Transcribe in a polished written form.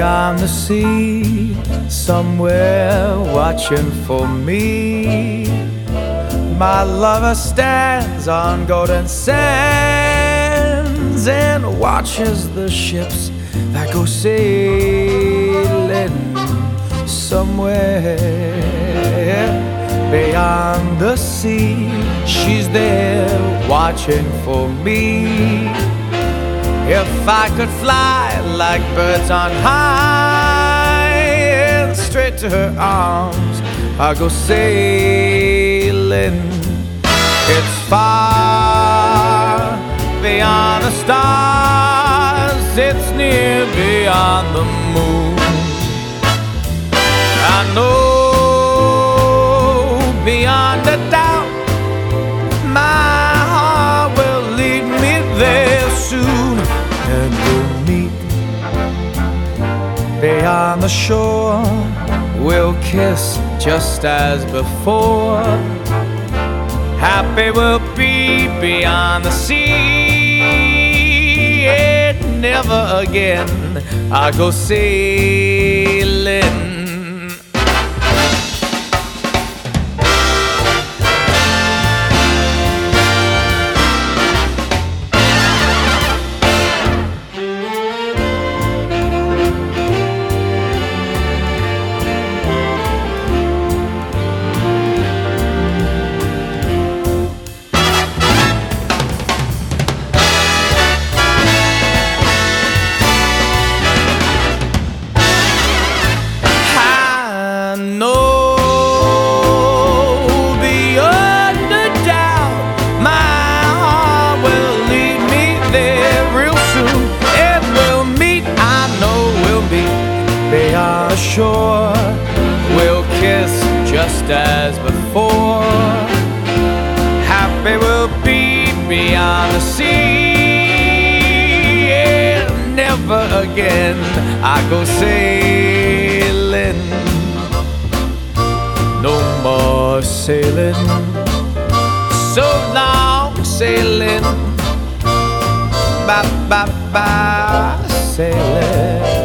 beyond the sea, somewhere watching for me. My lover stands on golden sands and watches the ships that go sailing somewhere beyond the sea. She's there watching for me. If I could fly like birds on high and straight to her arms, I'd go sailing. It's far beyond the stars, it's near beyond the moon. I know beyond a doubt my heart will lead me there soon, and we'll meet beyond the shore. We'll kiss just as before. Happy we'll be beyond the sea, and never again I'll go sailing. Beyond the shore, we'll kiss just as before. Happy we'll be beyond the sea, and never again I go sailing. No more sailing, so long sailing. Bye bye bye sailing.